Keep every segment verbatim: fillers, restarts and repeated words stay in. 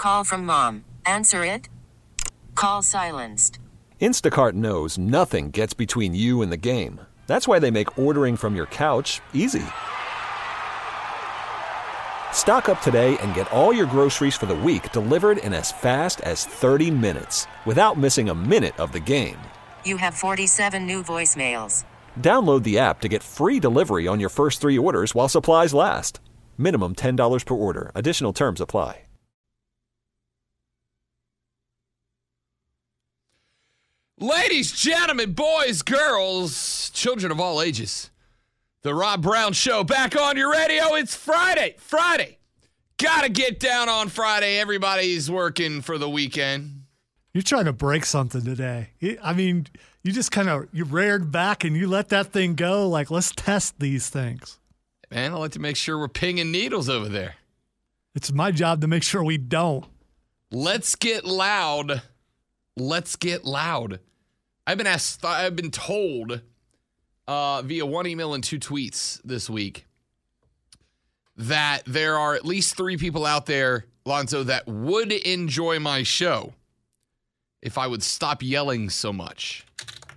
Call from mom. Answer it. Call silenced. Instacart knows nothing gets between you and the game. That's why they make ordering from your couch easy. Stock up today and get all your groceries for the week delivered in as fast as thirty minutes without missing a minute of the game. You have forty-seven new voicemails. Download the app to get free delivery on your first three orders while supplies last. Minimum ten dollars per order. Additional terms apply. Ladies, gentlemen, boys, girls, children of all ages, the Rob Brown Show back on your radio. It's Friday. Friday. Gotta get down on Friday. Everybody's working for the weekend. You're trying to break something today. I mean, you just kind of, you reared back and you let that thing go. Like, let's test these things. Man, I like to make sure we're pinging needles over there. It's my job to make sure we don't. Let's get loud. Let's get loud. I've been asked, I've been told uh, via one email and two tweets this week that there are at least three people out there, Lonzo, that would enjoy my show if I would stop yelling so much.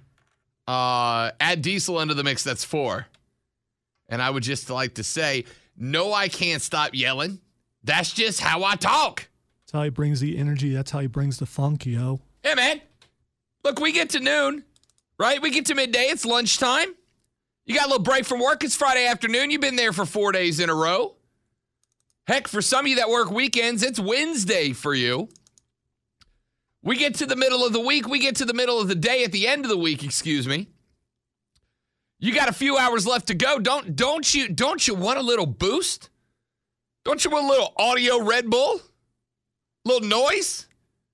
Uh, add Diesel into the mix, that's four. And I would just like to say, no, I can't stop yelling. That's just how I talk. That's how he brings the energy. That's how he brings the funk, yo. Hey, man. Look, we get to noon, right? We get to midday. It's lunchtime. You got a little break from work. It's Friday afternoon. You've been there for four days in a row. Heck, for some of you that work weekends, it's Wednesday for you. We get to the middle of the week. We get to the middle of the day at the end of the week, excuse me. You got a few hours left to go. Don't don't you don't you want a little boost? Don't you want a little audio Red Bull? A little noise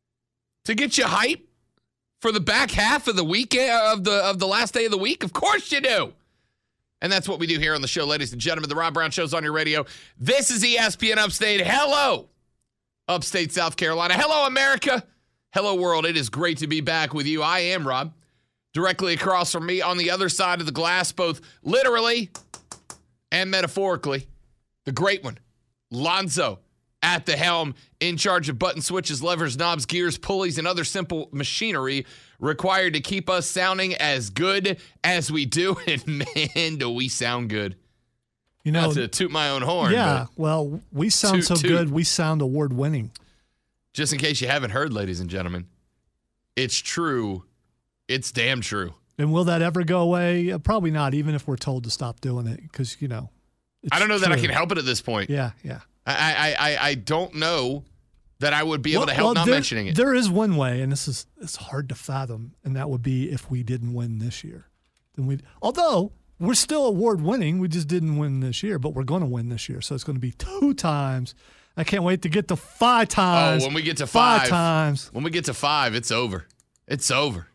to get you hype for the back half of the week of the of the last day of the week? Of course you do. And that's what we do here on the show, ladies and gentlemen. The Rob Brown Show's on your radio. This is E S P N Upstate. Hello, Upstate South Carolina. Hello, America. Hello, world. It is great to be back with you. I am Rob. Directly across from me on the other side of the glass, both literally and metaphorically, the great one, Lonzo, at the helm, in charge of button switches, levers, knobs, gears, pulleys, and other simple machinery required to keep us sounding as good as we do. And man, do we sound good. You know, not to toot my own horn. Yeah, well, we sound toot, so toot. good, we sound award-winning. Just in case you haven't heard, ladies and gentlemen, it's true. It's damn true. And will that ever go away? Uh, probably not, even if we're told to stop doing it, because, you know, it's I don't know true. that I can help it at this point. Yeah, yeah. I, I, I, I don't know that I would be able well, to help well, not there, mentioning it. There is one way, and this is it's hard to fathom, and that would be if we didn't win this year. Then we, although we're still award-winning, we just didn't win this year, but we're going to win this year, so it's going to be two times. I can't wait to get to five times. Oh, when we get to five, five times. When we get to five, it's over. It's over.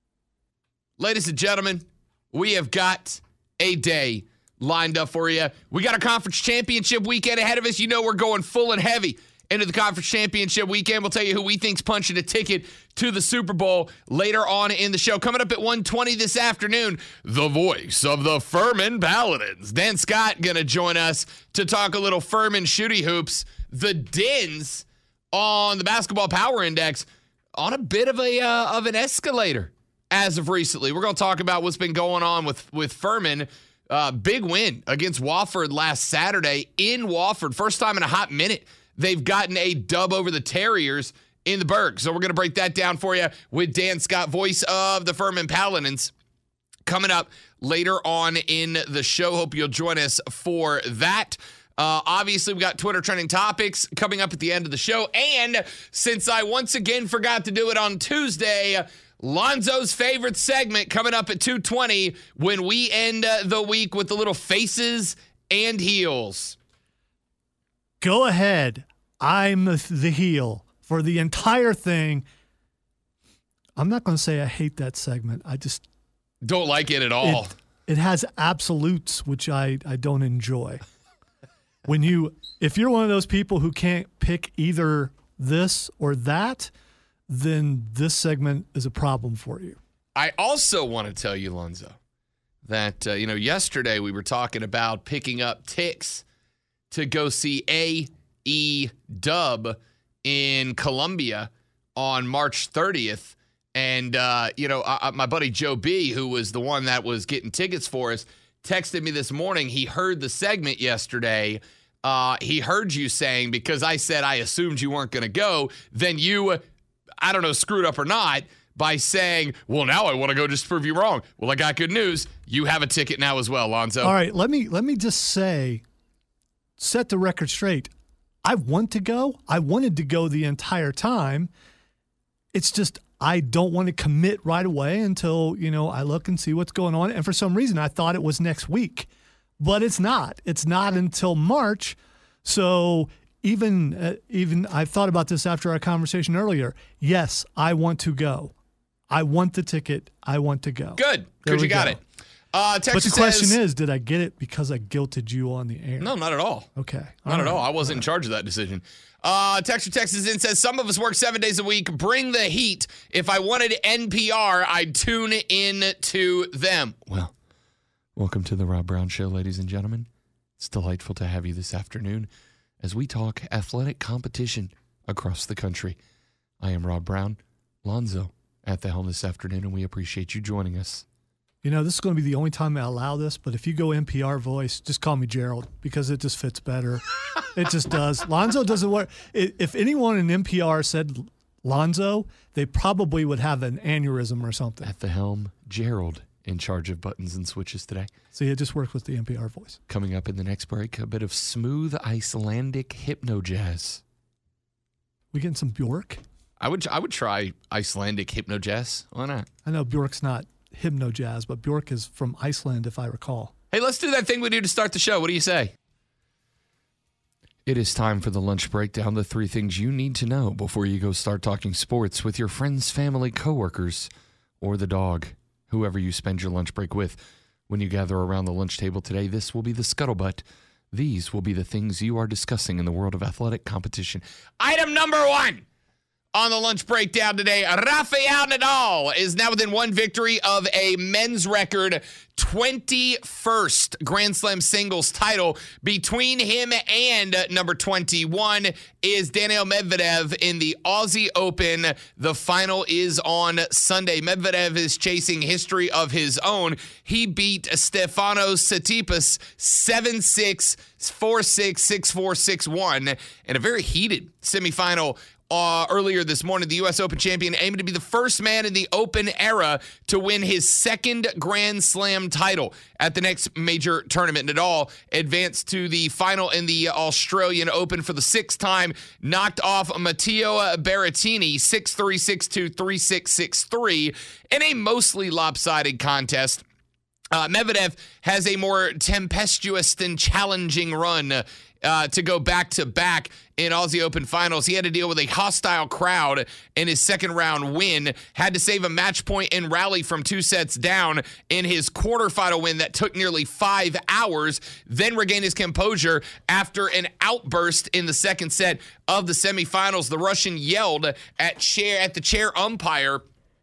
Ladies and gentlemen, we have got a day lined up for you. We got a conference championship weekend ahead of us. You know we're going full and heavy into the conference championship weekend. We'll tell you who we think's punching a ticket to the Super Bowl later on in the show. Coming up at one twenty this afternoon, the voice of the Furman Paladins, Dan Scott, going to join us to talk a little Furman shooty hoops. The Dens on the Basketball Power Index on a bit of a uh, of an escalator as of recently. We're going to talk about what's been going on with, with Furman. Uh, big win against Wofford last Saturday in Wofford. First time in a hot minute they've gotten a dub over the Terriers in the Berg. So we're going to break that down for you with Dan Scott, voice of the Furman Paladins, coming up later on in the show. Hope you'll join us for that. Uh, obviously, we got Twitter trending topics coming up at the end of the show. And since I once again forgot to do it on Tuesday, Lonzo's favorite segment coming up at two twenty when we end uh, the week with the little faces and heels. Go ahead. I'm the heel for the entire thing. I'm not going to say I hate that segment. I just don't like it at all. It, it has absolutes, which I, I don't enjoy. When you, if you're one of those people who can't pick either this or that, then this segment is a problem for you. I also want to tell you, Lonzo, that, uh, you know, yesterday we were talking about picking up ticks to go see A E Dub in Columbia on March thirtieth. And, uh, you know, I, I, my buddy Joe B., who was the one that was getting tickets for us, texted me this morning. He heard the segment yesterday. Uh, he heard you saying, because I said I assumed you weren't going to go, then you, I don't know, screwed up or not, by saying, well, now I want to go just to prove you wrong. Well, I got good news. You have a ticket now as well, Lonzo. All right, let me let me just say, set the record straight. I want to go. I wanted to go the entire time. It's just I don't want to commit right away until, you know, I look and see what's going on. And for some reason, I thought it was next week. But it's not. It's not until March. So even, uh, even I thought about this after our conversation earlier. Yes, I want to go. I want the ticket. I want to go. Good. Good, you got go. it. Uh, but the question says, is, did I get it because I guilted you on the air? No, not at all. Okay. Not all at right. all. I wasn't all in charge of that decision. Uh, Texture Texas in says, some of us work seven days a week. Bring the heat. If I wanted N P R, I'd tune in to them. Well, welcome to the Rob Brown Show, ladies and gentlemen. It's delightful to have you this afternoon as we talk athletic competition across the country. I am Rob Brown, Lonzo at the helm this afternoon, and we appreciate you joining us. You know, this is going to be the only time I allow this, but if you go N P R voice, just call me Gerald because it just fits better. It just does. Lonzo doesn't work. If anyone in N P R said Lonzo, they probably would have an aneurysm or something. At the helm, Gerald in charge of buttons and switches today. See, it just worked with the N P R voice. Coming up in the next break, a bit of smooth Icelandic hypno jazz. We getting some Bjork? I would I would try Icelandic hypno jazz. Why not? I know Bjork's not hypno jazz, but Bjork is from Iceland, if I recall. Hey, let's do that thing we do to start the show. What do you say? It is time for the lunch breakdown, the three things you need to know before you go start talking sports with your friends, family, coworkers, or the dog, whoever you spend your lunch break with. When you gather around the lunch table today, this will be the scuttlebutt. These will be the things you are discussing in the world of athletic competition. Item number one. On the lunch breakdown today, Rafael Nadal is now within one victory of a men's record twenty-first Grand Slam singles title. Between him and number twenty-one is Daniil Medvedev in the Aussie Open. The final is on Sunday. Medvedev is chasing history of his own. He beat Stefanos Tsitsipas seven six, four six, six four, six one in a very heated semifinal. Uh, earlier this morning, the U S Open champion aimed to be the first man in the Open era to win his second Grand Slam title at the next major tournament. Nadal advanced to the final in the Australian Open for the sixth time, knocked off Matteo Berrettini six three, six two, three six, six three in a mostly lopsided contest. Uh, Medvedev has a more tempestuous and challenging run uh, to go back-to-back in Aussie Open finals. He had to deal with a hostile crowd in his second-round win, had to save a match point and rally from two sets down in his quarterfinal win that took nearly five hours, then regained his composure after an outburst in the second set of the semifinals. The Russian yelled at chair at the chair umpire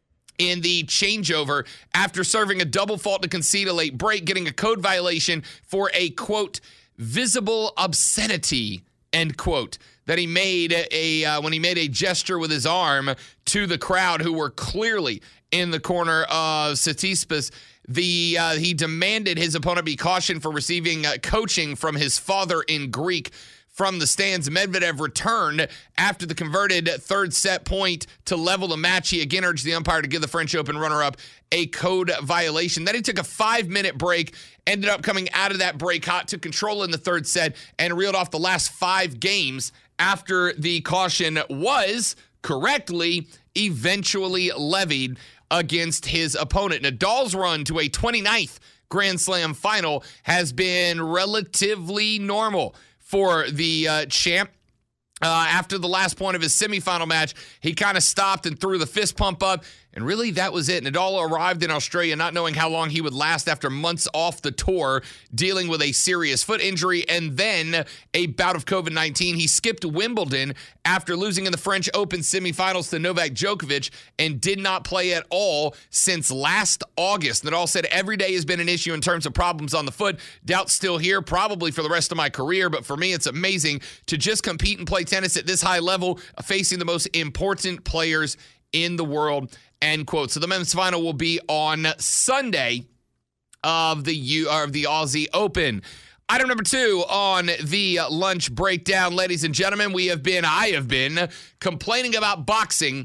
in the changeover after serving a double fault to concede a late break, getting a code violation for a, quote, visible obscenity, end quote, that he made a uh, when he made a gesture with his arm to the crowd who were clearly in the corner of Tsitsipas. The uh, he demanded his opponent be cautioned for receiving uh, coaching from his father in Greek. From the stands, Medvedev returned after the converted third set point to level the match. He again urged the umpire to give the French Open runner-up a code violation. Then he took a five-minute break, ended up coming out of that break hot, took control in the third set, and reeled off the last five games after the caution was correctly eventually levied against his opponent. Nadal's run to a twenty-ninth Grand Slam final has been relatively normal for the uh, champ. Uh, after the last point of his semifinal match, he kind of stopped and threw the fist pump up And really, that was it. Nadal arrived in Australia not knowing how long he would last after months off the tour, dealing with a serious foot injury and then a bout of covid nineteen. He skipped Wimbledon after losing in the French Open semifinals to Novak Djokovic and did not play at all since last August. Nadal said every day has been an issue in terms of problems on the foot. Doubt still here, probably for the rest of my career. But for me, it's amazing to just compete and play tennis at this high level, facing the most important players in the world. End quote. So the men's final will be on Sunday of the U of the Aussie Open. Item number two on the lunch breakdown, ladies and gentlemen, we have been, I have been complaining about boxing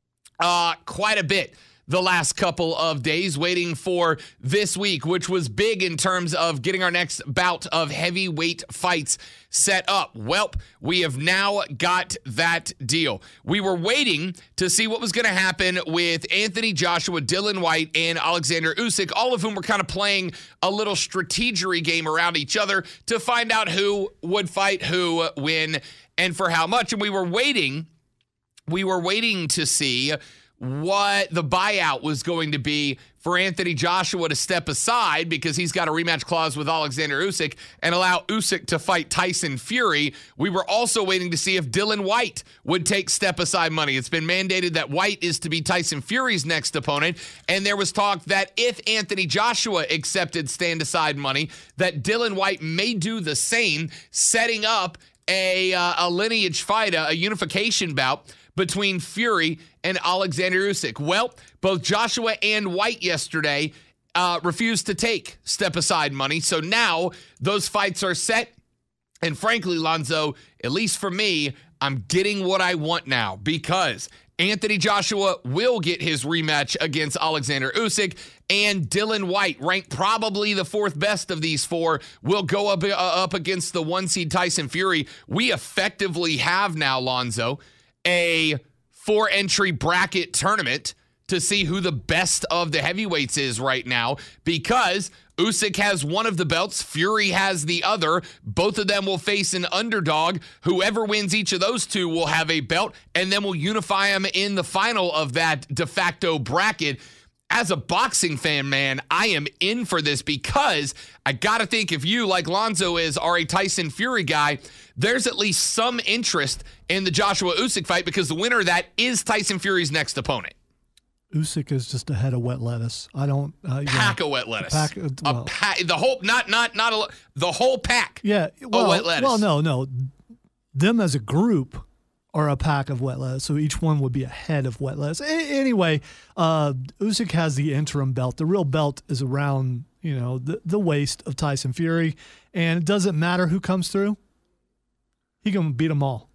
uh, quite a bit the last couple of days, waiting for this week, which was big in terms of getting our next bout of heavyweight fights set up. Welp, we have now got that deal. We were waiting to see what was going to happen with Anthony Joshua, Dillian Whyte, and Alexander Usyk, all of whom were kind of playing a little strategery game around each other to find out who would fight who, win, and for how much. And we were waiting, we were waiting to see what the buyout was going to be for Anthony Joshua to step aside because he's got a rematch clause with Alexander Usyk and allow Usyk to fight Tyson Fury. We were also waiting to see if Dillian Whyte would take step-aside money. It's been mandated that Whyte is to be Tyson Fury's next opponent, and there was talk that if Anthony Joshua accepted stand-aside money, that Dillian Whyte may do the same, setting up a, uh, a lineage fight, a, a unification bout between Fury and Alexander Usyk. Well, both Joshua and Whyte yesterday uh, refused to take step-aside money. So now those fights are set. And frankly, Lonzo, at least for me, I'm getting what I want now because Anthony Joshua will get his rematch against Alexander Usyk, and Dillian Whyte, ranked probably the fourth best of these four, will go up, uh, up against the one-seed Tyson Fury. We effectively have now, Lonzo, a four-entry bracket tournament to see who the best of the heavyweights is right now because Usyk has one of the belts, Fury has the other. Both of them will face an underdog. Whoever wins each of those two will have a belt, and then we'll unify them in the final of that de facto bracket. As a boxing fan, man, I am in for this because I got to think if you, like Lonzo is, are a Tyson Fury guy, there's at least some interest in the Joshua Usyk fight because the winner of that is Tyson Fury's next opponent. Usyk is just ahead of wet lettuce. I don't uh, pack know, of wet lettuce. Pack, uh, well, a pack, the whole not not not a, the whole pack. Yeah, well, of wet lettuce. Well, no, no, them as a group are a pack of wet lettuce, so each one would be ahead of wet lettuce. A- anyway, uh, Usyk has the interim belt. The real belt is around, you know, the, the waist of Tyson Fury, and it doesn't matter who comes through. He can beat them all.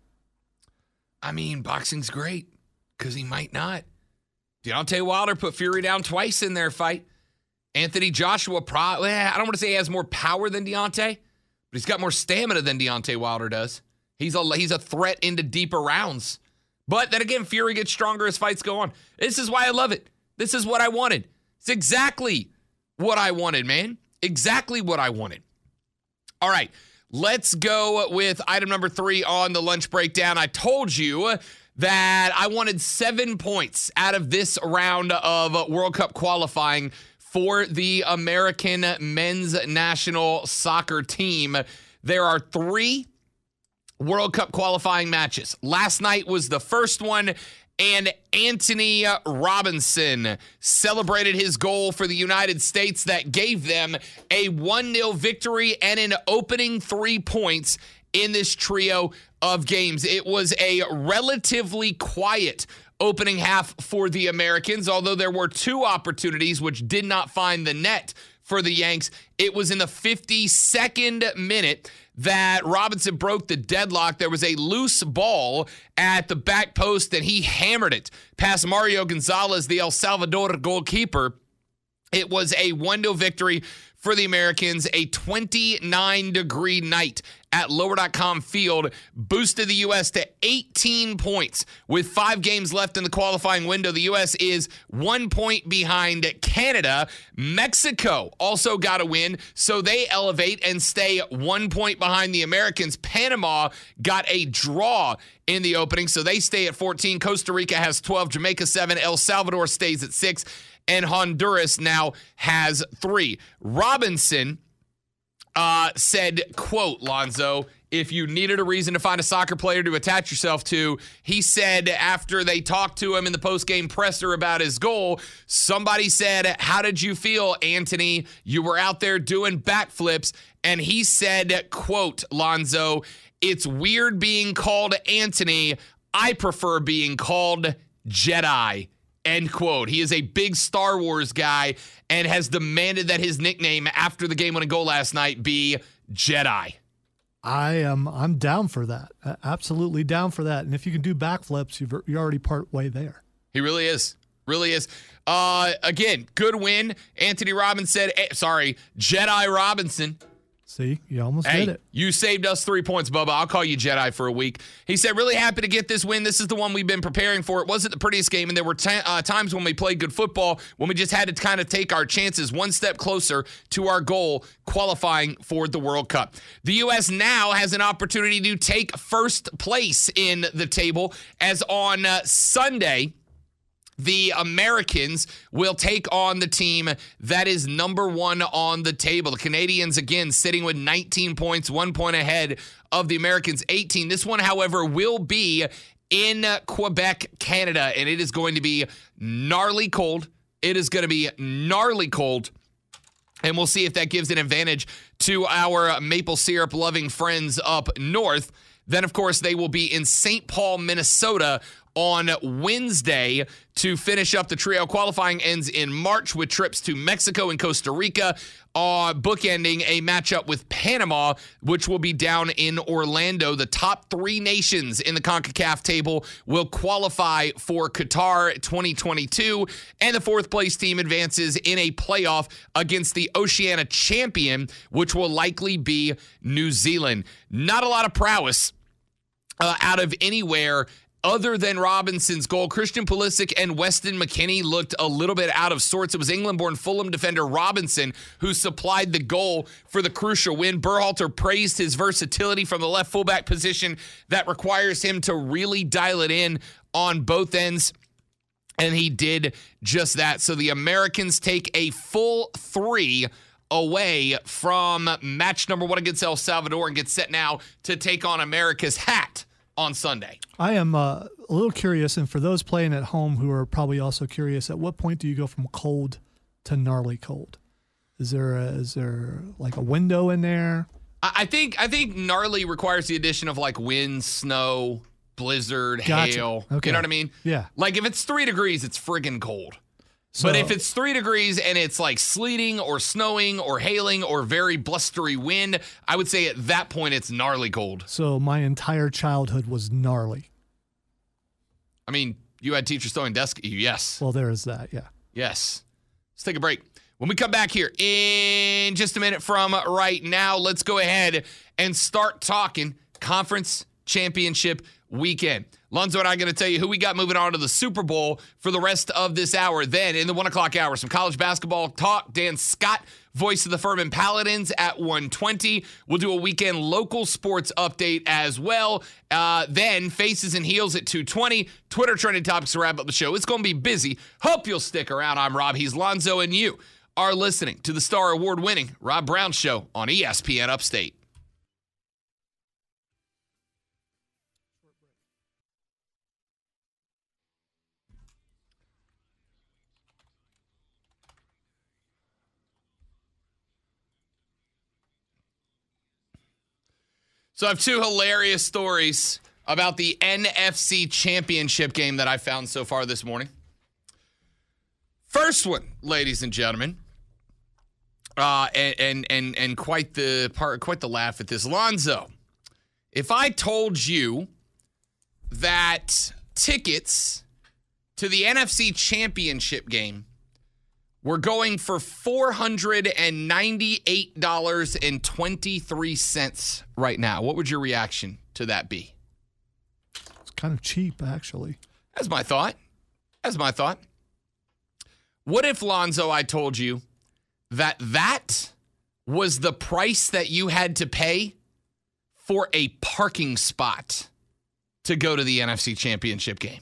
I mean, boxing's great because he might not. Deontay Wilder put Fury down twice in their fight. Anthony Joshua, pro- well, I don't want to say he has more power than Deontay, but he's got more stamina than Deontay Wilder does. He's a he's a threat into deeper rounds. But then again, Fury gets stronger as fights go on. This is why I love it. This is what I wanted. It's exactly what I wanted, man. Exactly what I wanted. All right, let's go with item number three on the lunch breakdown. I told you that I wanted seven points out of this round of World Cup qualifying for the American men's national soccer team. There are three World Cup qualifying matches. Last night was the first one, and Anthony Robinson celebrated his goal for the United States that gave them a one nil victory and an opening three points in this trio of games. It was a relatively quiet opening half for the Americans, although there were two opportunities which did not find the net for the Yanks. It was in the fifty-second minute that Robinson broke the deadlock. There was a loose ball at the back post, and he hammered it past Mario Gonzalez, the El Salvador goalkeeper. It was a one nil victory for the Americans, a twenty-nine degree night at lower dot com Field boosted the U S to eighteen points. With five games left in the qualifying window, the U S is one point behind Canada. Mexico also got a win, so they elevate and stay one point behind the Americans. Panama got a draw in the opening, so they stay at fourteen. Costa Rica has twelve, Jamaica seven, El Salvador stays at six, and Honduras now has three. Robinson uh, said, quote, Lonzo, if you needed a reason to find a soccer player to attach yourself to, he said after they talked to him in the postgame presser about his goal, somebody said, how did you feel, Anthony? You were out there doing backflips. And he said, quote, Lonzo, it's weird being called Anthony. I prefer being called Jedi. End quote. He is a big Star Wars guy and has demanded that his nickname after the game winning goal last night be Jedi. I am I'm down for that. Uh, absolutely down for that. And if you can do backflips, you've, you're already part way there. He really is. Really is. Uh, again, good win. Anthony Robbins said, eh, sorry, Jedi Robinson. See, you almost hey, did it. You saved us three points, Bubba. I'll call you Jedi for a week. He said, really happy to get this win. This is the one we've been preparing for. It wasn't the prettiest game, and there were t- uh, times when we played good football when we just had to kind of take our chances one step closer to our goal, qualifying for the World Cup. The U S now has an opportunity to take first place in the table, as on uh, Sunday, the Americans will take on the team that is number one on the table. The Canadians, again, sitting with nineteen points, one point ahead of the Americans, eighteen. This one, however, will be in Quebec, Canada, and it is going to be gnarly cold. It is going to be gnarly cold, and we'll see if that gives an advantage to our maple syrup-loving friends up north. Then, of course, they will be in Saint Paul, Minnesota on Wednesday to finish up the trio. Qualifying ends in March with trips to Mexico and Costa Rica, uh, bookending a matchup with Panama, which will be down in Orlando. The top three nations in the CONCACAF table will qualify for Qatar twenty twenty-two, and the fourth place team advances in a playoff against the Oceania champion, which will likely be New Zealand. Not a lot of prowess uh, out of anywhere other than Robinson's goal. Christian Pulisic and Weston McKennie looked a little bit out of sorts. It was England-born Fulham defender Robinson who supplied the goal for the crucial win. Berhalter praised his versatility from the left fullback position that requires him to really dial it in on both ends, and he did just that. So the Americans take a full three away from match number one against El Salvador and get set now to take on America's hat on Sunday. I am uh, a little curious, and for those playing at home who are probably also curious, at what point do you go from cold to gnarly cold? Is there a, is there like a window in there? I think I think gnarly requires the addition of like wind, snow, blizzard, Gotcha. hail. Okay. You know what I mean? Yeah. Like if it's three degrees, it's friggin' cold. So, but if it's three degrees and it's like sleeting or snowing or hailing or very blustery wind, I would say at that point it's gnarly cold. So my entire childhood was gnarly. I mean, you had teachers throwing desks at you, yes. Well, there is that, yeah. Yes. Let's take a break. When we come back here in just a minute from right now, let's go ahead and start talking conference championship weekend. Lonzo and I are going to tell you who we got moving on to the Super Bowl for the rest of this hour. Then in the one o'clock hour, some college basketball talk. Dan Scott, voice of the Furman Paladins at one twenty. We'll do a weekend local sports update as well. Uh, then Faces and Heels at two twenty. Twitter trending topics to wrap up the show. It's going to be busy. Hope you'll stick around. I'm Rob. He's Lonzo, and you are listening to the Star Award-winning Rob Brown Show on E S P N Upstate. So I have two hilarious stories about the N F C Championship game that I found so far this morning. First one, ladies and gentlemen, uh, and, and and and quite the part, quite the laugh at this. Lonzo, if I told you that tickets to the N F C Championship game We're going for four hundred ninety-eight dollars and twenty-three cents right now. What would your reaction to that be? It's kind of cheap, actually. That's my thought. That's my thought. What if, Lonzo, I told you that that was the price that you had to pay for a parking spot to go to the N F C Championship game?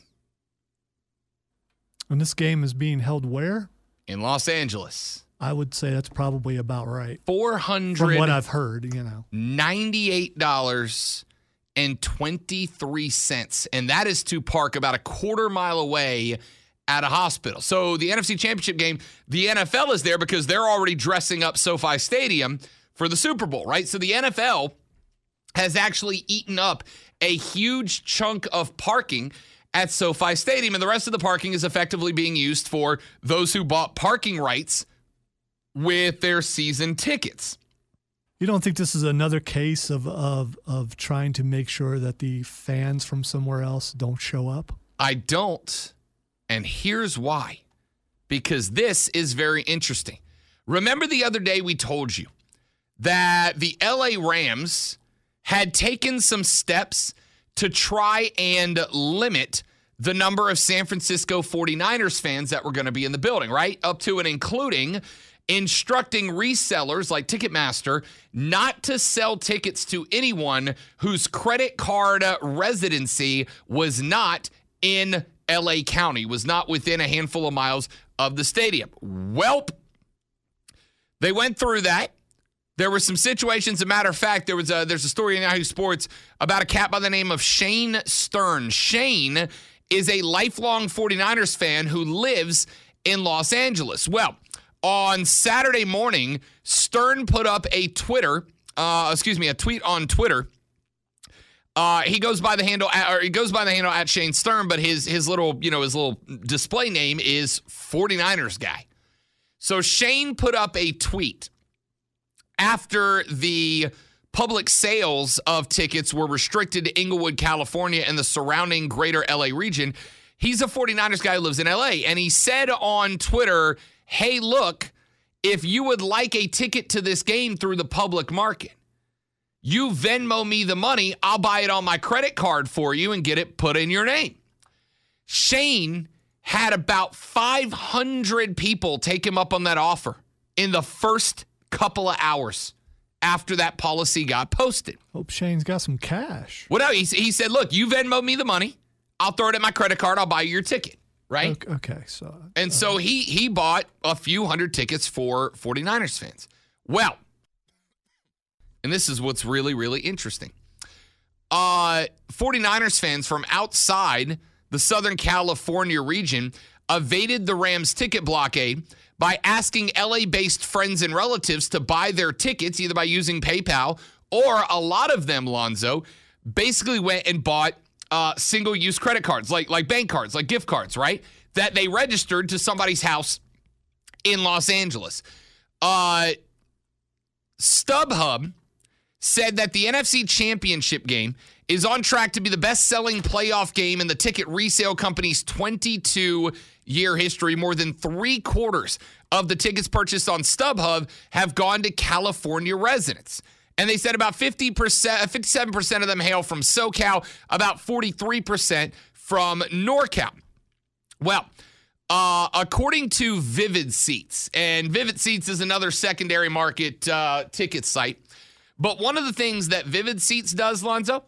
And this game is being held where? In Los Angeles. I would say that's probably about right. four hundred From what I've heard, you know. ninety-eight dollars and twenty-three cents. And that is to park about a quarter mile away at a hospital. So the N F C Championship game, the N F L is there because they're already dressing up SoFi Stadium for the Super Bowl, right? So the N F L has actually eaten up a huge chunk of parking at SoFi Stadium, and the rest of the parking is effectively being used for those who bought parking rights with their season tickets. You don't think this is another case of, of, of trying to make sure that the fans from somewhere else don't show up? I don't, and here's why. Because this is very interesting. Remember the other day we told you that the L A Rams had taken some steps to try and limit the number of San Francisco forty-niners fans that were going to be in the building, right? Up to and including instructing resellers like Ticketmaster not to sell tickets to anyone whose credit card residency was not in L A County, was not within a handful of miles of the stadium. Welp, they went through that. There were some situations. As a matter of fact, there was a, there's a story in Yahoo Sports about a cat by the name of Shane Stern. Shane is a lifelong forty-niners fan who lives in Los Angeles. Well, on Saturday morning, Stern put up a Twitter, uh, excuse me, a tweet on Twitter. Uh, he goes by the handle, or he goes by the handle at Shane Stern, but his his little, you know, his little display name is forty-niners guy. So Shane put up a tweet after the public sales of tickets were restricted to Inglewood, California, and the surrounding greater L A region. He's a forty-niners guy who lives in L A, and he said on Twitter, hey, look, if you would like a ticket to this game through the public market, you Venmo me the money, I'll buy it on my credit card for you and get it put in your name. Shane had about five hundred people take him up on that offer in the first couple of hours after that policy got posted. Hope Shane's got some cash. Well, no, he, he said, look, you Venmo me the money. I'll throw it at my credit card. I'll buy you your ticket, right? Okay, okay so. And uh, so he he bought a few hundred tickets for forty-niners fans. Well, and this is what's really, really interesting. Uh, forty-niners fans from outside the Southern California region evaded the Rams ticket blockade by asking L A-based friends and relatives to buy their tickets either by using PayPal or a lot of them, Lonzo, basically went and bought uh, single-use credit cards, like, like bank cards, like gift cards, right, that they registered to somebody's house in Los Angeles. Uh, StubHub said that the N F C Championship game is on track to be the best-selling playoff game in the ticket resale company's twenty-two-year history. More than three-quarters of the tickets purchased on StubHub have gone to California residents. And they said about fifty percent, fifty-seven percent of them hail from SoCal, about forty-three percent from NorCal. Well, uh, according to Vivid Seats, and Vivid Seats is another secondary market uh, ticket site, but one of the things that Vivid Seats does, Lonzo,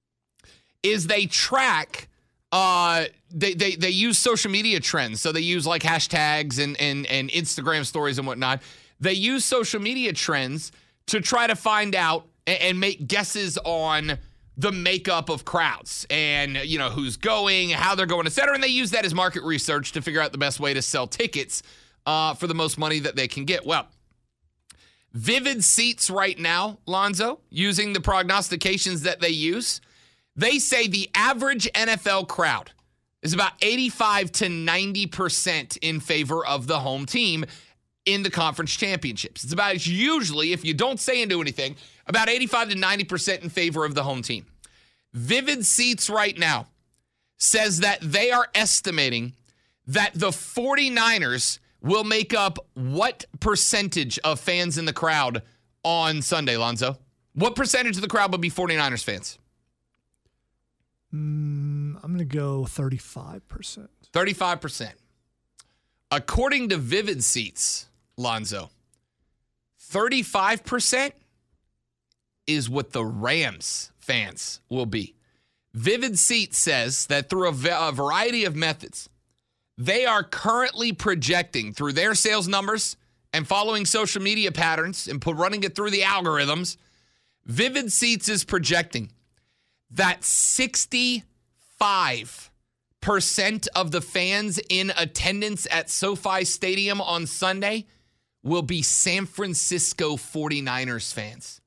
is they track, uh, they, they they use social media trends. So they use like hashtags and, and, and Instagram stories and whatnot. They use social media trends to try to find out and, and make guesses on the makeup of crowds and, you know, who's going, how they're going, et cetera. And they use that as market research to figure out the best way to sell tickets uh, for the most money that they can get. Well, Vivid Seats right now, Lonzo, using the prognostications that they use, they say the average N F L crowd is about eighty-five to ninety percent in favor of the home team in the conference championships. It's about, it's usually, if you don't say and do anything, about eighty-five to ninety percent in favor of the home team. Vivid Seats right now says that they are estimating that the forty-niners will make up what percentage of fans in the crowd on Sunday, Lonzo? What percentage of the crowd would be 49ers fans? Mm, I'm going to go thirty-five percent. thirty-five percent. According to Vivid Seats, Lonzo, thirty-five percent is what the Rams fans will be. Vivid Seats says that through a, v- a variety of methods, they are currently projecting through their sales numbers and following social media patterns and put, running it through the algorithms. Vivid Seats is projecting that sixty-five percent of the fans in attendance at SoFi Stadium on Sunday will be San Francisco 49ers fans.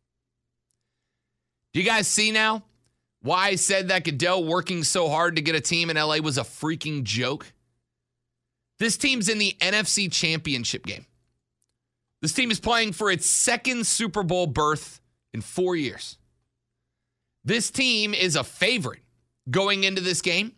Do you guys see now why I said that Goodell working so hard to get a team in L A was a freaking joke? This team's in the N F C Championship game. This team is playing for its second Super Bowl berth in four years. This team is a favorite going into this game,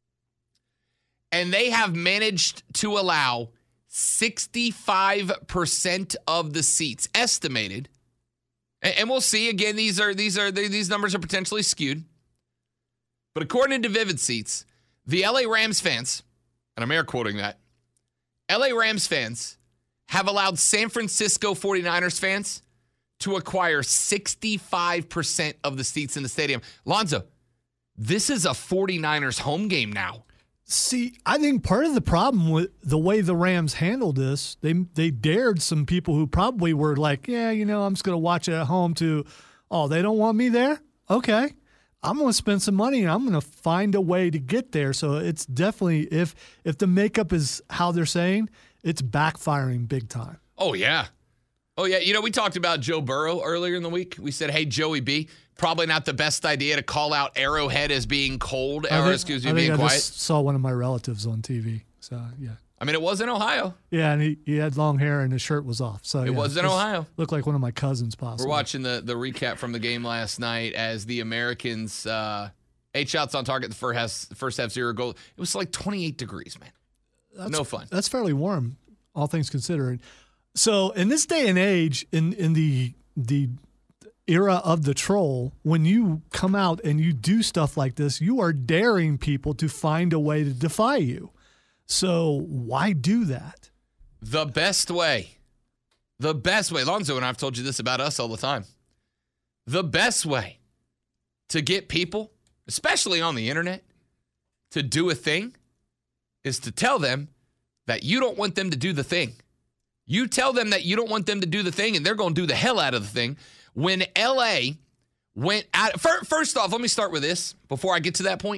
and they have managed to allow sixty-five percent of the seats estimated. And we'll see. Again, these are these are these numbers are potentially skewed. But according to Vivid Seats, the L A Rams fans, and I'm air quoting that, L A Rams fans have allowed San Francisco 49ers fans to acquire sixty-five percent of the seats in the stadium. Lonzo, this is a 49ers home game now. See, I think part of the problem with the way the Rams handled this, they they dared some people who probably were like, yeah, you know, I'm just going to watch it at home to, oh, they don't want me there? Okay. I'm going to spend some money and I'm going to find a way to get there. So it's definitely, if if the makeup is how they're saying, it's backfiring big time. Oh, yeah. Oh, yeah. You know, we talked about Joe Burrow earlier in the week. We said, hey, Joey B, probably not the best idea to call out Arrowhead as being cold, or excuse me, I being think I quiet. just saw one of my relatives on T V. So, yeah. I mean, it was in Ohio. Yeah, and he, he had long hair and his shirt was off. So It yeah, was in just Ohio. Looked like one of my cousins, possibly. We're watching the, the recap from the game last night as the Americans, uh, eight shots on target, the first half, the first half zero goal. It was like twenty-eight degrees, man. That's, no fun. That's fairly warm, all things considered. So in this day and age, in, in the the era of the troll, when you come out and you do stuff like this, you are daring people to find a way to defy you. So why do that? The best way, the best way, Lonzo and I have told you this about us all the time. The best way to get people, especially on the internet, to do a thing is to tell them that you don't want them to do the thing. You tell them that you don't want them to do the thing, and they're going to do the hell out of the thing. When L A went out, first off, let me start with this before I get to that point.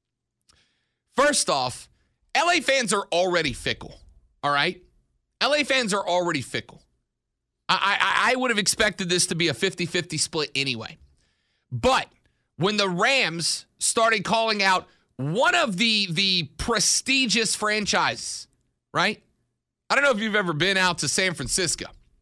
First off, L A fans are already fickle, all right? L A fans are already fickle. I, I, I would have expected this to be a fifty-fifty split anyway. But when the Rams started calling out one of the, the prestigious franchises, right? I don't know if you've ever been out to San Francisco.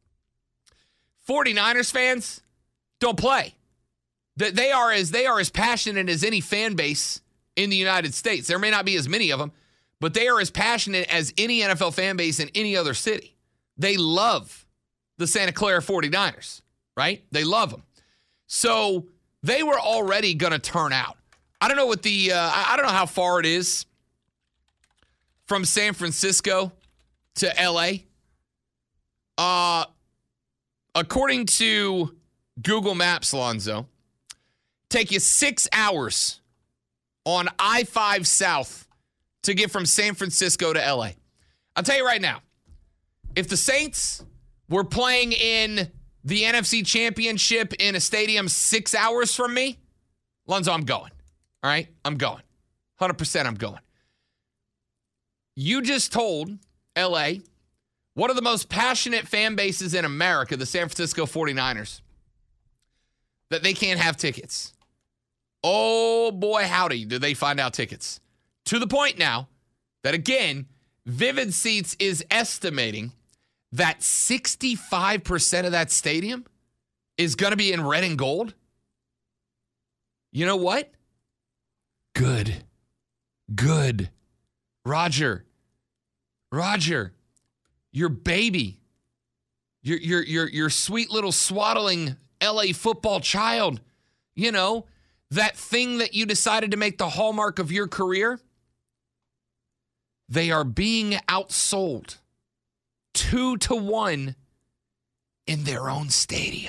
49ers fans don't play. They are as they are as passionate as any fan base in the United States. There may not be as many of them, but they are as passionate as any N F L fan base in any other city. They love the Santa Clara 49ers, right? They love them. So they were already going to turn out. I don't know what the uh, I don't know how far it is from San Francisco to L A. Uh, according to Google Maps, Lonzo, take you six hours on I five South to get from San Francisco to L A. I'll tell you right now, if the Saints were playing in the N F C Championship in a stadium six hours from me, Lonzo, I'm going. All right? I'm going. one hundred percent I'm going. You just told L A, one of the most passionate fan bases in America, the San Francisco 49ers, that they can't have tickets. Oh, boy, howdy, do they find out tickets. To the point now that, again, Vivid Seats is estimating that sixty-five percent of that stadium is going to be in red and gold. You know what? Good. Good. Roger. Roger. your baby, your your your your sweet little swaddling L A football child, you know, that thing that you decided to make the hallmark of your career, they are being outsold two to one in their own stadium.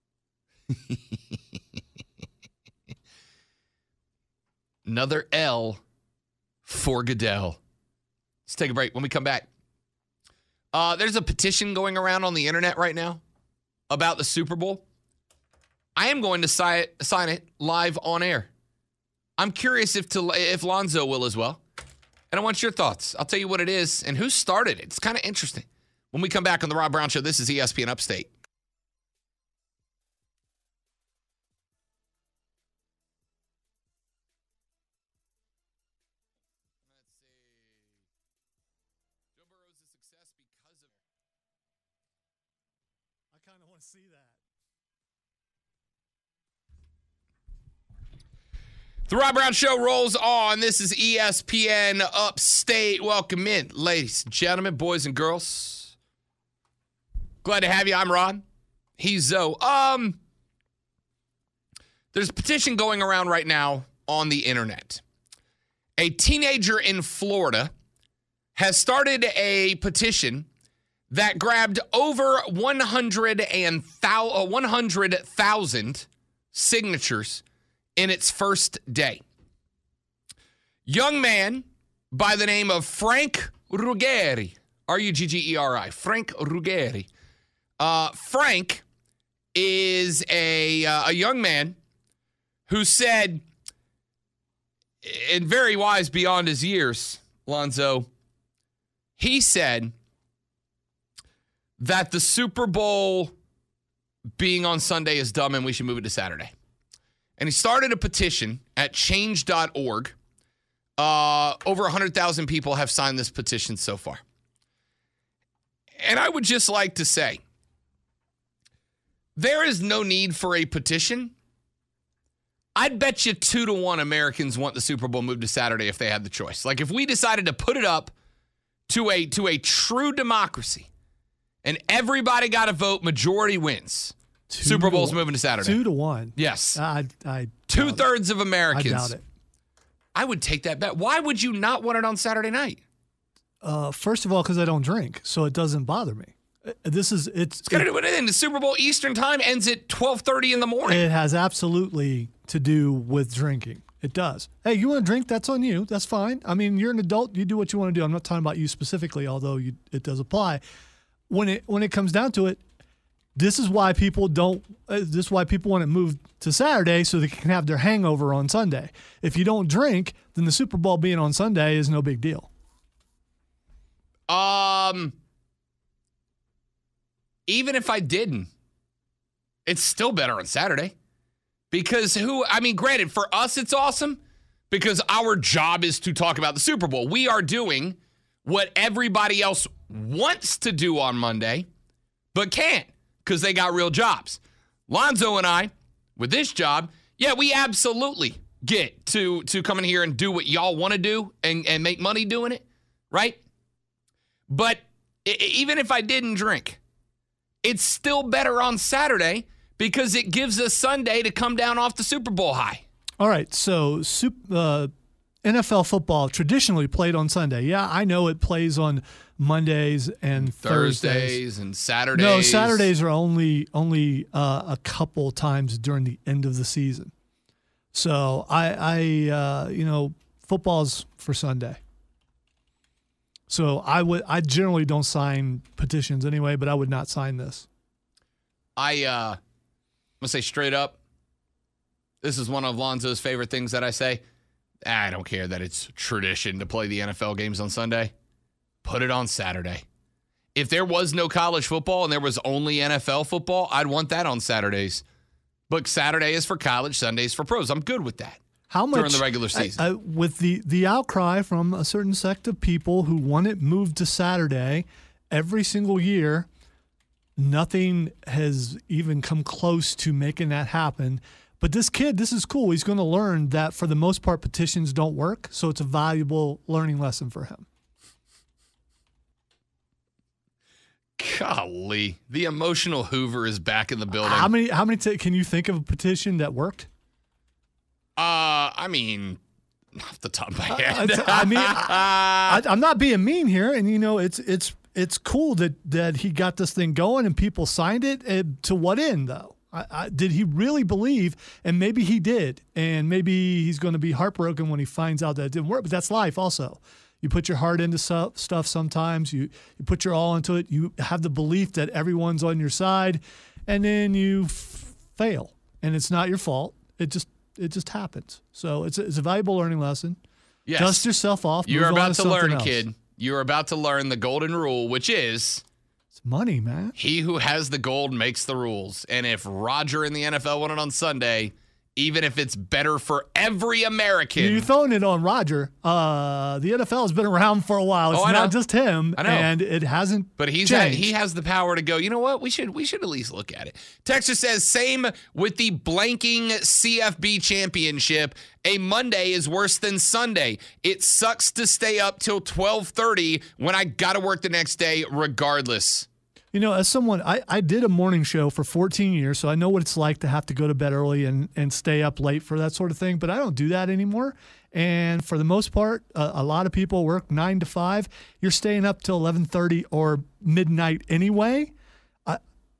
Another L for Goodell. Let's take a break. When we come back, uh, there's a petition going around on the internet right now about the Super Bowl. I am going to sign it, sign it live on air. I'm curious if to, if Lonzo will as well. And I want your thoughts. I'll tell you what it is and who started it. It's kind of interesting. When we come back on the Rob Brown Show, this is E S P N Upstate. I kind of want to see that. The Rob Brown Show rolls on. This is E S P N Upstate. Welcome in, ladies and gentlemen, boys and girls. Glad to have you. I'm Rob. He's Zoe. Um, there's a petition going around right now on the internet. A teenager in Florida has started a petition that grabbed over one hundred thousand signatures in its first day. Young man by the name of Frank Ruggeri, R U G G E R I, Frank Ruggeri. Uh, Frank is a, uh, a young man who said, and very wise beyond his years, Lonzo, he said that the Super Bowl being on Sunday is dumb and we should move it to Saturday. And he started a petition at change dot org. Uh, over one hundred thousand people have signed this petition so far. And I would just like to say, there is no need for a petition. I'd bet you two to one Americans want the Super Bowl moved to Saturday if they had the choice. Like if we decided to put it up to a, to a true democracy and everybody got a vote, majority wins. Two Super Bowl's moving to Saturday. Two to one. Yes. I, I Two thirds of Americans. I doubt it. I would take that bet. Why would you not want it on Saturday night? Uh, first of all, because I don't drink, so it doesn't bother me. This is it's. It's got to do with anything. The Super Bowl Eastern time ends at twelve thirty in the morning. It has absolutely to do with drinking. It does. Hey, you want to drink? That's on you. That's fine. I mean, you're an adult. You do what you want to do. I'm not talking about you specifically, although you, it does apply. When it when it comes down to it, this is why people don't. Uh, this is why people want it moved to Saturday so they can have their hangover on Sunday. If you don't drink, then the Super Bowl being on Sunday is no big deal. Um, even if I didn't, it's still better on Saturday because who? I mean, granted, for us it's awesome because our job is to talk about the Super Bowl. We are doing what everybody else wants to do on Monday, but can't because they got real jobs. Lonzo and I, with this job, yeah, we absolutely get to to come in here and do what y'all want to do and, and make money doing it, right? But I- even if I didn't drink, it's still better on Saturday because it gives us Sunday to come down off the Super Bowl high. All right, so uh, N F L football traditionally played on Sunday. Yeah, I know it plays on Mondays and Thursdays, Thursdays and Saturdays. No, Saturdays are only only uh, a couple times during the end of the season. So I, I uh, you know, football's for Sunday. So I would, I generally don't sign petitions anyway, but I would not sign this. I, uh, I'm gonna say straight up, this is one of Lonzo's favorite things that I say. I don't care that it's tradition to play the N F L games on Sunday. Put it on Saturday. If there was no college football and there was only N F L football, I'd want that on Saturdays. But Saturday is for college, Sundays for pros. I'm good with that. How much during the regular season? I, I, with the, the outcry from a certain sect of people who want it moved to Saturday every single year, nothing has even come close to making that happen. But this kid, this is cool. He's going to learn that for the most part, petitions don't work. So it's a valuable learning lesson for him. Golly, the emotional Hoover is back in the building. How many? How many? T- can you think of a petition that worked? Uh, I mean, off the top of my head. Uh, I mean, I, I'm not being mean here, and you know, it's it's it's cool that that he got this thing going and people signed it. And to what end, though? I, I, did he really believe? And maybe he did, and maybe he's going to be heartbroken when he finds out that it didn't work. But that's life, also. You put your heart into stuff, stuff sometimes. You you put your all into it. You have the belief that everyone's on your side, and then you f- fail, and it's not your fault. It just it just happens. So it's a, it's a valuable learning lesson. Yes. Dust yourself off. You're move on about to learn, else. kid. You're about to learn the golden rule, which is It's money, man. he who has the gold makes the rules. And if Roger in the N F L won it on Sunday, even if it's better for every American. You're throwing it on Roger. Uh, the N F L has been around for a while. It's Oh, I not know. just him, I know. and it hasn't. But he's had, changed. he has the power to go, you know what? We should we should at least look at it. Texas says, same with the blanking C F B championship. A Monday is worse than Sunday. It sucks to stay up till twelve thirty when I got to work the next day regardless. You know, as someone, I, I did a morning show for fourteen years, so I know what it's like to have to go to bed early and, and stay up late for that sort of thing, but I don't do that anymore. And for the most part, uh, a lot of people work nine to five. You're staying up till eleven thirty or midnight anyway. I,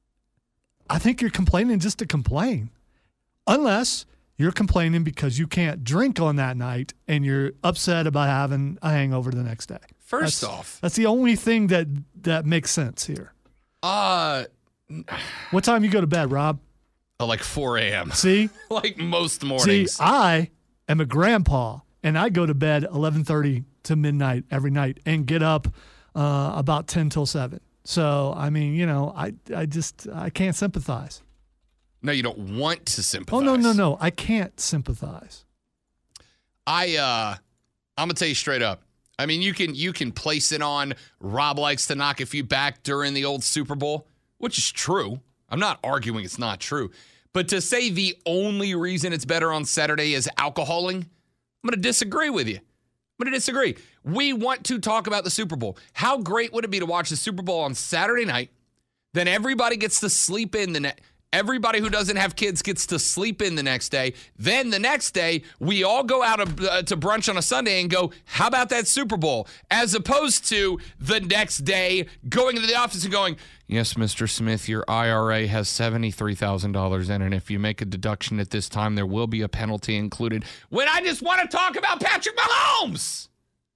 I think you're complaining just to complain. Unless you're complaining because you can't drink on that night and you're upset about having a hangover the next day. First That's- off, That's the only thing that, that makes sense here. uh, What time you go to bed, Rob? like four a.m. See? like most See, mornings. I am a grandpa, and I go to bed eleven thirty to midnight every night and get up uh, about ten till seven. So, I mean, you know, I, I just, I can't sympathize. No, you don't want to sympathize. Oh, no, no, no. I can't sympathize. I uh I'm gonna tell you straight up. I mean, you can you can place it on Rob likes to knock a few back during the old Super Bowl, which is true. I'm not arguing it's not true. But to say the only reason it's better on Saturday is alcoholing, I'm gonna disagree with you. I'm gonna disagree. We want to talk about the Super Bowl. How great would it be to watch the Super Bowl on Saturday night? Then everybody gets to sleep in the next. Everybody who doesn't have kids gets to sleep in the next day. Then the next day, we all go out of, uh, to brunch on a Sunday and go, how about that Super Bowl? As opposed to the next day going into the office and going, yes, Mister Smith, your I R A has seventy-three thousand dollars in it. And if you make a deduction at this time, there will be a penalty included. When I just want to talk about Patrick Mahomes.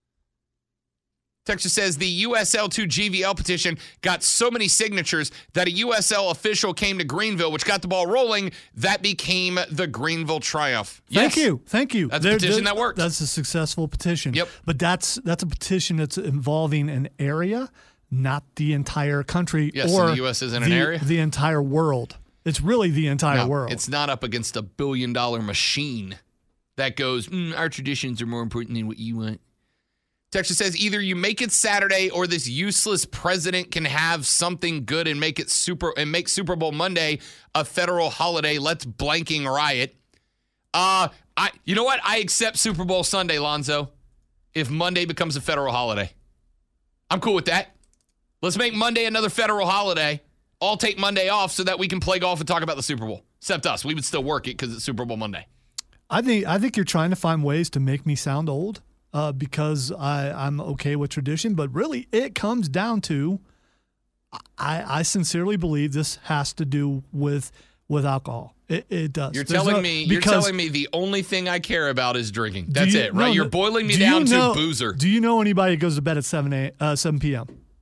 Texas says the U S L two G V L petition got so many signatures that a U S L official came to Greenville, which got the ball rolling. That became the Greenville Triumph. Thank Yes. you. Thank you. That's a petition that worked. That's a successful petition. Yep. But that's that's a petition that's involving an area, not the entire country. Yes, or and the U S isn't an the- area? The entire world. It's really the entire No, world. it's not up against a billion dollar machine that goes, mm, our traditions are more important than what you want. Texas says either you make it Saturday or this useless president can have something good and make it super and make Super Bowl Monday a federal holiday. Let's blanking riot. Uh, I you know what? I accept Super Bowl Sunday, Lonzo, if Monday becomes a federal holiday. I'm cool with that. Let's make Monday another federal holiday. I'll take Monday off so that we can play golf and talk about the Super Bowl. Except us. We would still work it because it's Super Bowl Monday. I think I think you're trying to find ways to make me sound old. Uh, because I, I'm okay with tradition, but really it comes down to I, I sincerely believe this has to do with with alcohol. It, it does. You're There's telling no- me you're because- telling me the only thing I care about is drinking. do That's you- it, right? no, You're no, boiling me do you down know- to boozer. Do you know anybody that goes to bed at seven a, uh, seven p.m.?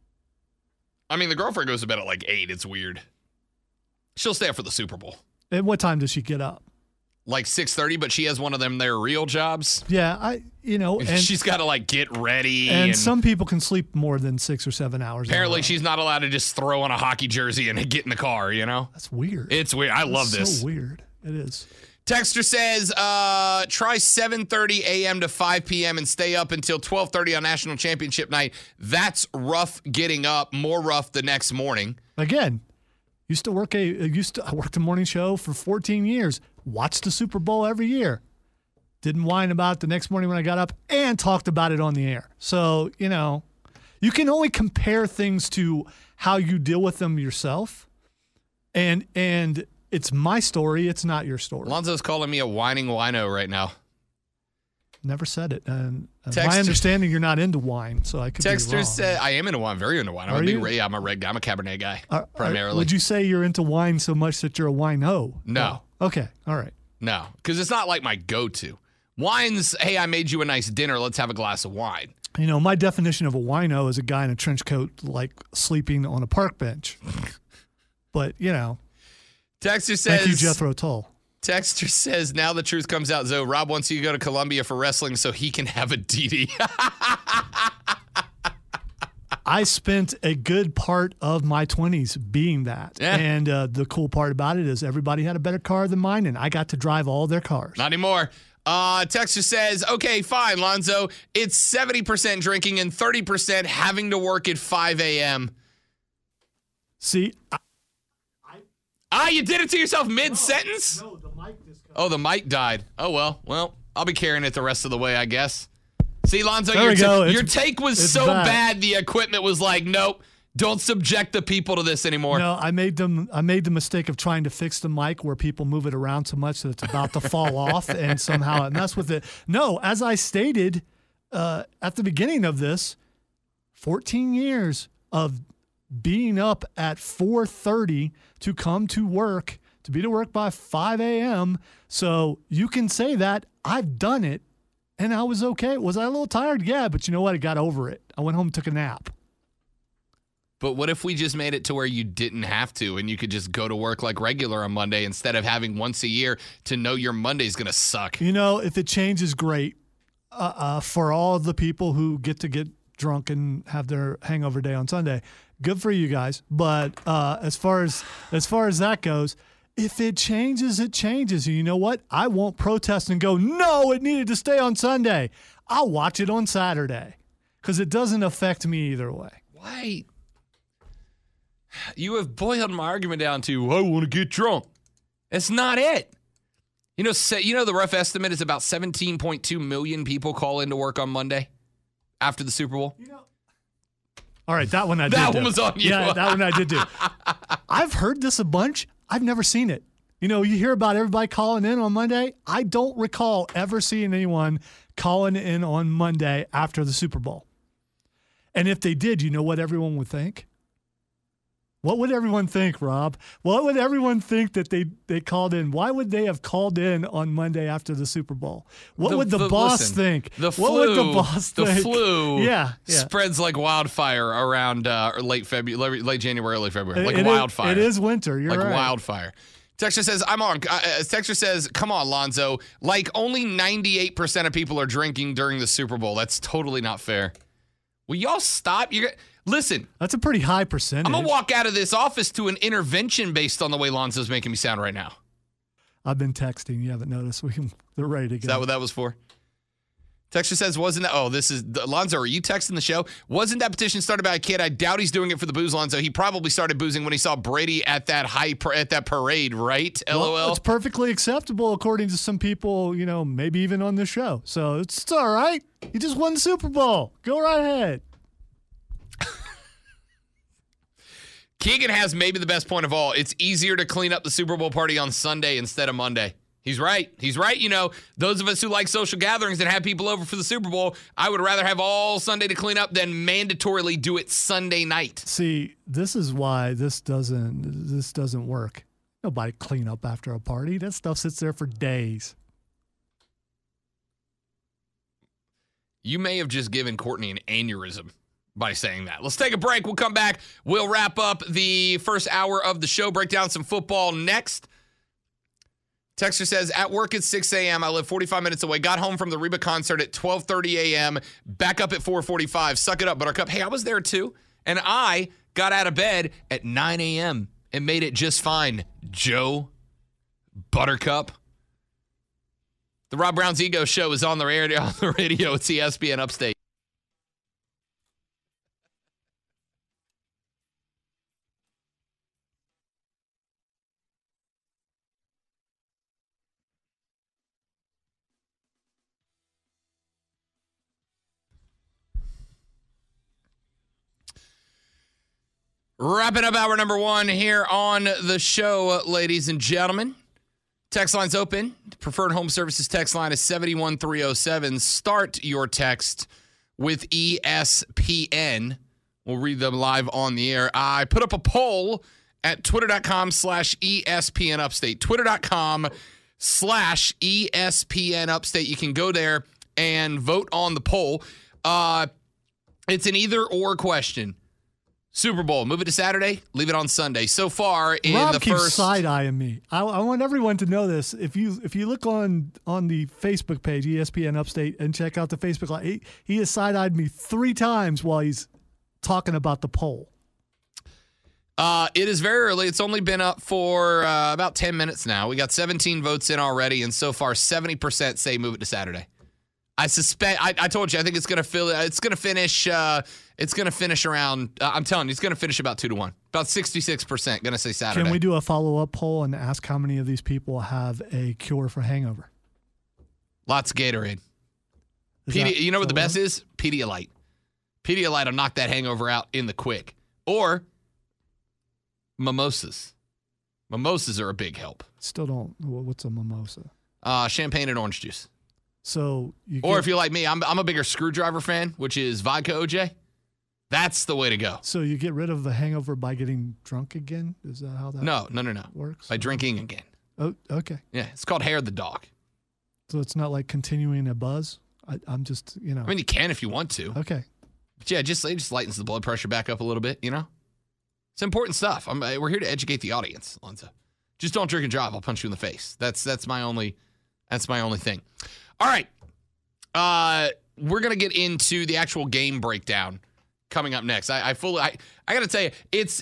I mean, the girlfriend goes to bed at like eight. It's weird. She'll stay up for the Super Bowl. And what time does she get up? Like six thirty, but she has one of them their real jobs. Yeah, I you know, and she's got to like get ready. and, And, some people can sleep more than six or seven hours. in a apparently row. she's not allowed to just throw on a hockey jersey and get in the car, you know? That's weird. It's weird. I love It's this. So weird. It is. Texter says, uh, try seven thirty a.m. to five p.m. and stay up until twelve thirty on National Championship night. That's rough getting up, more rough the next morning. Again, used to work a used to I worked a morning show for fourteen years. Watched the Super Bowl every year. Didn't whine about it the next morning when I got up and talked about it on the air. So, you know, You can only compare things to how you deal with them yourself. And and it's my story. It's not your story. Lonzo's calling me a whining wino right now. Never said it. And uh, Texter, my understanding, you're not into wine, so I could be wrong. Texter said, I am into wine, very into wine. I'm Are a big, you? yeah, I'm a red guy. I'm a Cabernet guy, Are- primarily. are- would you say you're into wine so much that you're a wino? No. Oh, okay. All right. No, because it's not like my go-to. Wine's, hey, I made you a nice dinner. Let's have a glass of wine. You know, my definition of a wino is a guy in a trench coat, like sleeping on a park bench. But, you know. Texter says, Thank you, Jethro Tull. Texter says, now the truth comes out, Zoe. Rob wants you to go to Columbia for wrestling so he can have a D D. I spent a good part of my twenties being that. Yeah. And uh, the cool part about it is everybody had a better car than mine, and I got to drive all their cars. Not anymore. Uh, Texter says, okay, fine, Lonzo. It's seventy percent drinking and thirty percent having to work at five a.m. See, I, Ah, you did it to yourself mid-sentence? no, the mic just got Oh, the mic died. Oh, well. Well, I'll be carrying it the rest of the way, I guess. See, Lonzo, There your, we go. ta- your It's- take was it's so back. bad, the equipment was like, nope, don't subject the people to this anymore. No, I made them. I made the mistake of trying to fix the mic where people move it around so much that it's about to fall off, and somehow it messed with it. No, as I stated uh, at the beginning of this, fourteen years of being up at four thirty to come to work, to be to work by five a.m. So you can say that I've done it, and I was okay. Was I a little tired? Yeah, but you know what? I got over it. I went home and took a nap. But what if we just made it to where you didn't have to and you could just go to work like regular on Monday instead of having once a year to know your Monday's going to suck? You know, if it changes, great. Uh, uh, for all the people who get to get drunk and have their hangover day on Sunday, good for you guys. But uh, as far as as far as that goes, if it changes, it changes. And you know what? I won't protest and go, no, it needed to stay on Sunday. I'll watch it on Saturday because it doesn't affect me either way. Why? You have boiled my argument down to, I want to get drunk. That's not it. You know, say, you know the rough estimate is about seventeen point two million people call into work on Monday after the Super Bowl. All right, that one I did That do. one was on you. Yeah, that one I did do. I've heard this a bunch. I've never seen it. You know, you hear about everybody calling in on Monday. I don't recall ever seeing anyone calling in on Monday after the Super Bowl. And if they did, you know what everyone would think? What would everyone think, Rob? What would everyone think that they, they called in? Why would they have called in on Monday after the Super Bowl? What The- would the, the- boss listen, think? The what flu, would the boss the think? flu Yeah, yeah. spreads like wildfire around uh, late February, late January, early February, like It- it- wildfire. It is winter. You're like right. wildfire. Texture says, I'm on. Uh, Texture says, come on, Lonzo. Like only ninety-eight percent of people are drinking during the Super Bowl. That's totally not fair. Will y'all stop? You're Listen, That's a pretty high percentage. I'm going to walk out of this office to an intervention based on the way Lonzo's making me sound right now. I've been texting. You haven't noticed. We can, they're ready to go. Is that what that was for? Texture says, wasn't that, oh, this is, Lonzo, are you texting the show? Wasn't that petition started by a kid? I doubt he's doing it for the booze, Lonzo. He probably started boozing when he saw Brady at that high, at that parade, right? LOL. Well, it's perfectly acceptable according to some people, you know, maybe even on the show. So it's, it's all right. You just won the Super Bowl. Go right ahead. Keegan has maybe the best point of all. It's easier to clean up the Super Bowl party on Sunday instead of Monday. He's right. He's right. You know, those of us who like social gatherings and have people over for the Super Bowl, I would rather have all Sunday to clean up than mandatorily do it Sunday night. See, this is why this doesn't this doesn't work. Nobody clean up after a party. That stuff sits there for days. You may have just given Courtney an aneurysm by saying that. Let's take a break. We'll come back. We'll wrap up the first hour of the show, break down some football next. Texter says, at work at six a.m. I live forty-five minutes away. Got home from the Reba concert at twelve thirty a.m. Back up at four forty-five. Suck it up, Buttercup. Hey, I was there too. And I got out of bed at nine a.m. and made it just fine. Joe Buttercup. The Rob Brown's Ego Show is on the radio. On the radio. It's E S P N Upstate. Wrapping up hour number one here on the show, ladies and gentlemen. Text line's open. Preferred Home Services text line is seven one three oh seven. Start your text with E S P N. We'll read them live on the air. I put up a poll at twitter.com slash ESPN Upstate. Twitter.com slash ESPN Upstate. You can go there and vote on the poll. Uh, it's an either or question. Super Bowl, move it to Saturday, leave it on Sunday. So far in Rob the keeps first side-eyeing me. I, I want everyone to know this. If you if you look on on the Facebook page, E S P N Upstate, and check out the Facebook line, he, he has side-eyed me three times while he's talking about the poll. Uh, it is very early. It's only been up for uh, about ten minutes now. We got seventeen votes in already, and so far seventy percent say move it to Saturday. I suspect. I, I told you. I think it's gonna fill. It's gonna finish. Uh, it's gonna finish around. Uh, I'm telling you, it's gonna finish about two to one. About sixty-six percent gonna say Saturday. Can we do a follow-up poll and ask how many of these people have a cure for hangover? Lots of Gatorade. Is Pedi- that- you know what is the that best is? Pedialyte. Pedialyte will knock that hangover out in the quick. Or mimosas. Mimosas are a big help. Still don't. What's a mimosa? Uh, champagne and orange juice. So you Or get, if you're like me, I'm I'm a bigger Screwdriver fan, which is vodka O J. That's the way to go. so you get rid of the hangover by getting drunk again? Is that how that No, no, no, no. works? By drinking again. Oh, okay. Yeah, it's called Hair of the Dog. So it's not like continuing a buzz. I, I'm just, you know. I mean, you can if you want to. okay. But yeah, just it just lightens the blood pressure back up a little bit, you know? It's important stuff. I'm, we're here to educate the audience, Lonzo. Just don't drink and drive. I'll punch you in the face. That's that's my only that's my only thing. All right. Uh, we're gonna get into the actual game breakdown coming up next. I, I fully I, I gotta tell you, it's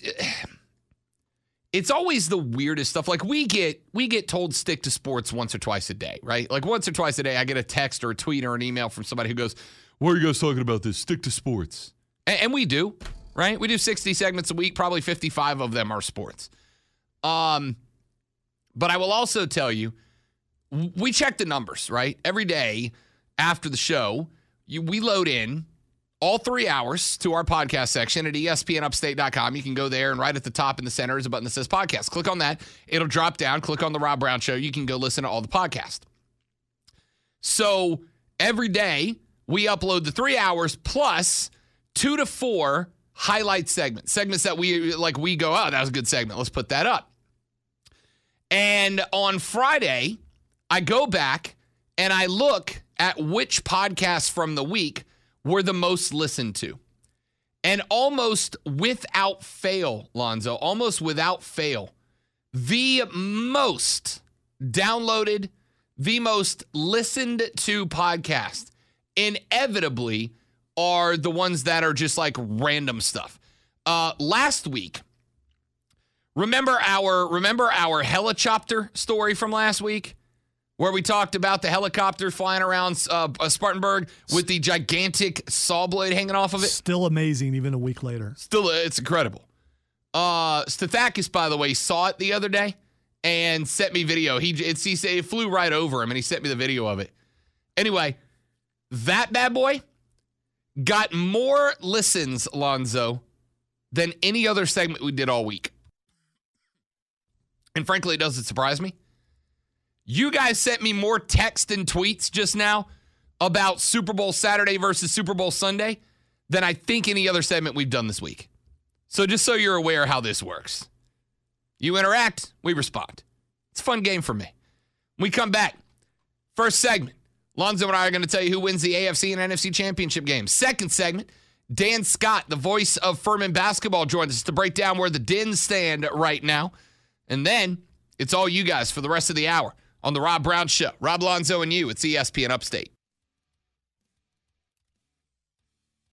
it's always the weirdest stuff. Like we get we get told stick to sports once or twice a day, right? Like once or twice a day, I get a text or a tweet or an email from somebody who goes, "What are you guys talking about this? Stick to sports." And, and we do, right? We do sixty segments a week. Probably fifty-five of them are sports. Um, but I will also tell you, we check the numbers, right? Every day after the show, you, we load in all three hours to our podcast section at E S P N upstate dot com. You can go there, and right at the top in the center is a button that says podcast. Click on that. It'll drop down. Click on the Rob Brown Show. You can go listen to all the podcasts. So every day we upload the three hours plus two to four highlight segments, segments that we like. We go, oh, that was a good segment. Let's put that up. And on Friday, I go back and I look at which podcasts from the week were the most listened to. And almost without fail, Lonzo, almost without fail, the most downloaded, the most listened to podcast inevitably are the ones that are just like random stuff. Uh, last week, remember our remember our helicopter story from last week? Where we talked about the helicopter flying around uh, Spartanburg with the gigantic saw blade hanging off of it. Still amazing even a week later. Still, it's incredible. Uh, Stathakis, by the way, saw it the other day and sent me video. He, it's, he said it flew right over him, and he sent me the video of it. Anyway, that bad boy got more listens, Lonzo, than any other segment we did all week. And frankly, it doesn't surprise me. You guys sent me more text and tweets just now about Super Bowl Saturday versus Super Bowl Sunday than I think any other segment we've done this week. So just so you're aware how this works. You interact, we respond. It's a fun game for me. When we come back, first segment, Lonzo and I are going to tell you who wins the A F C and N F C championship games. Second segment, Dan Scott, the voice of Furman basketball, joins us to break down where the Dins stand right now. And then it's all you guys for the rest of the hour on the Rob Brown Show. Rob, Lonzo, and you. It's E S P N Upstate.